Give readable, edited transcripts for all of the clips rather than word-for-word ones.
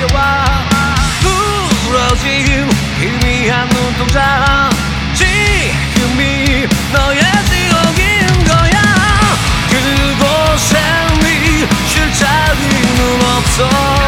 다가와 부러진 희미한 눈동자 지금이 너의 지옥인 거야. 그곳에 네 쉴 자리는 없어.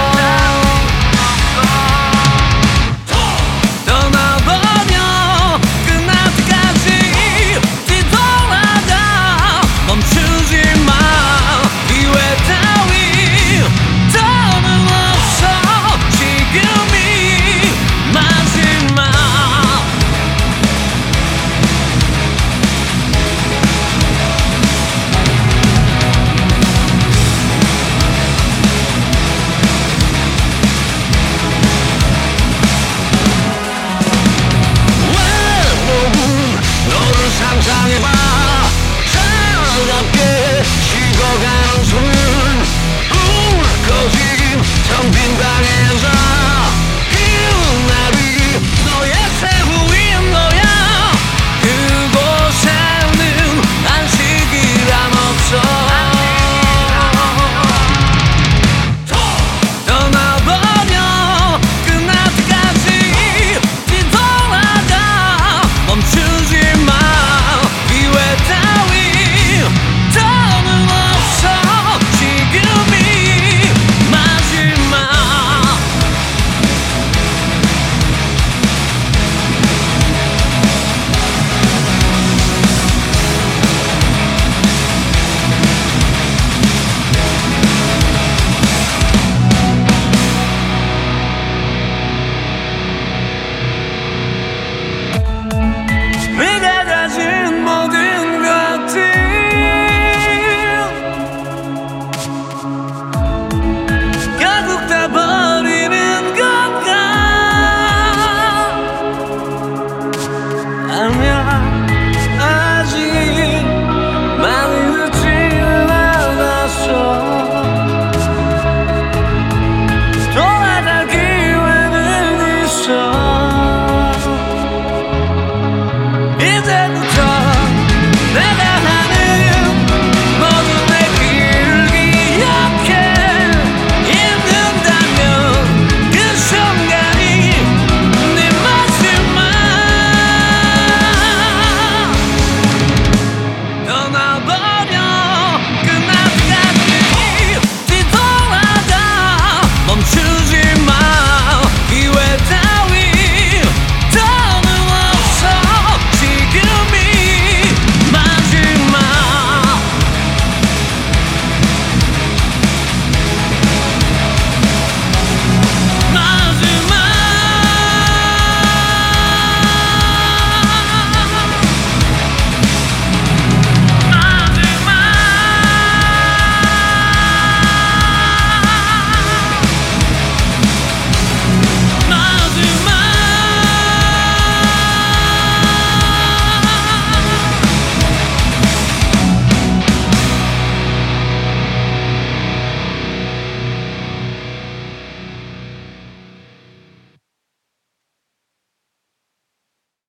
상상해봐 차갑게 식어가는 손은 울거진 텅 빈 방에서 그날이 너의 최후인 거야. 그곳에는 안식이란 없어. 떠나버려 끝날 때까지 뒤돌아가 멈추지 마. 네가 가진 모든 것들 결국 다 버리는 건가. 아니야, 아직 많이 늦지는 않았어. 돌아갈 기회는 있어. 이제부터 내가